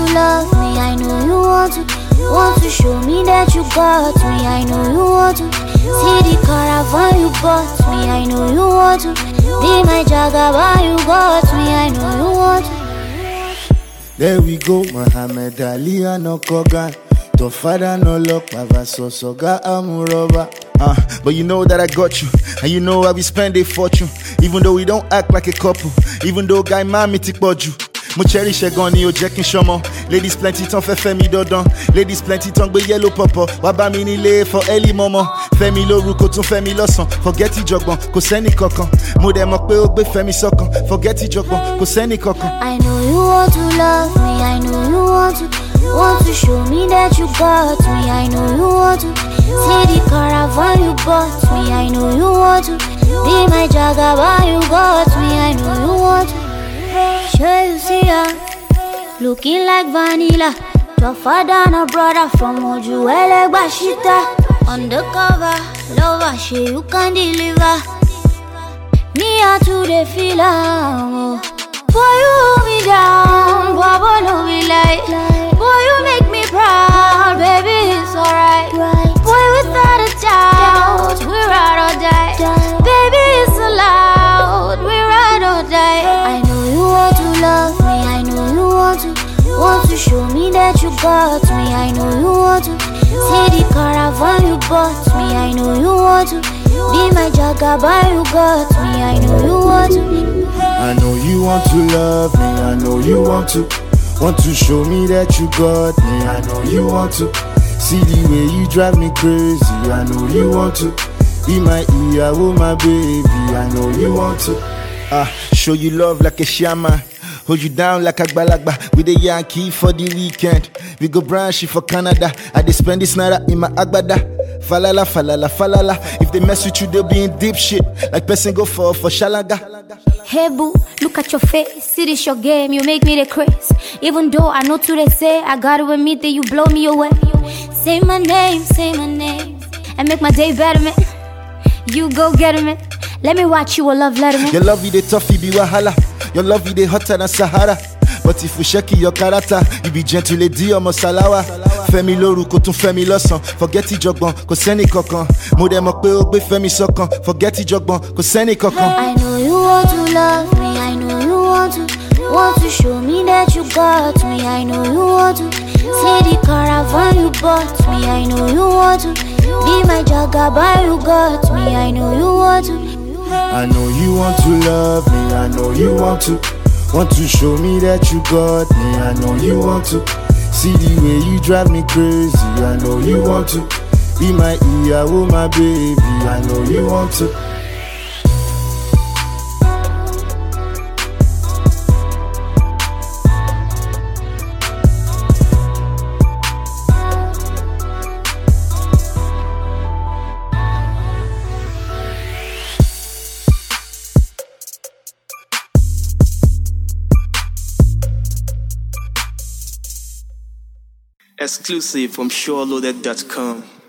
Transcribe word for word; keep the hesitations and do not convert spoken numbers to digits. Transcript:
love me, I know you want to. Want to show me that you got me, I know you want to. See the caravan you bought me, I know you want to. Be my jagaba, you got me, I know you want to. There we go, Muhammad Ali and Okogan. To father no luck, Pavaso Soga Amuroba. Uh, but you know that I got you, and you know how we spend a fortune. Even though we don't act like a couple, even though guy mami tikboju. Mo cherish egan ni o jẹ́ kí n ṣọmọ. Ladies plenty ton fẹ́ fẹ́ mi dandan. Ladies plenty ton gbé yellow pọ̀pọ̀. Wá bá mi nílé for early mọ́mọ́. Fẹ́mi lórúkọ tún fẹ́mi lọ́sàn. Forget ìjọ̀gbọ̀n, kò sẹ́ni kankan. Mo dẹ̀ mọ̀ pé ó gbé fẹ́mi sọ́kàn. Forget ìjọ̀gbọ̀n, kò sẹ́ni kankan. I know you want to love me, I know you want to. Want to show me that you got me, I know you want to. See the caravan you bought me, I know you want to. Be my jagaba, you got me, I know you want to. Sure you see her, looking like vanilla. Tougher than a brother from Ojuele Bashita. Undercover, lover, she you can deliver. Me out to the feel oh. Boy you hold me down, Baba no be like. Boy you make me proud, baby it's alright. Boy without a doubt, we ride or die. Baby it's allowed, we ride or die. I know you want to love me, I know you want to. Want to show me that you got me, I know you want to. See the caravan you bought me, I know you want to. Be my jagaba, you got me, I know you want to. I know you want to love me, I know you want to. Want to show me that you got me, I know you want to. See the way you drive me crazy, I know you want to. Be my ear, oh my baby, I know you want to. Ah, show you love like a shaman. Hold you down like a balagba with a Yankee for the weekend. We go branch for Canada. I dey spend this night in my agbada. Falala, falala, falala. If they mess with you, they'll be in deep shit. Like person go for for shalaga. Hey boo, look at your face. See this your game, you make me the craze. Even though I know to they say I gotta admit that you blow me away. Say my name, say my name, and make my day better, man. You go get it, man. Let me watch you a love letter, man. Your love you the tough, you be wahala. Your love you the hotter than Sahara. But if you shake your character, you be gentle lady or Mosalawa. Fẹ́mi lórúkọ tún fẹ́mi lọ́sàn. Forget ìjọ̀gbọ̀n, kò sẹ́ni kankan. Mo dẹ̀ mọ̀ pé ó gbé fẹ́mi sọ́kàn. Forget ìjọ̀gbọ̀n, kò sẹ́ni kankan. I know you want to love me, I know you want to. Want to show me that you got me, I know you want to. See the caravan you bought me, I know you want to. Be my jagaba, you got me, I know you want to. I know you want to love me, I know you want to. Want to show me that you got me, I know you want to. See the way you drive me crazy, I know you want to. Be my ear, oh my baby, I know you want to. Exclusive from SureLoaded dot com.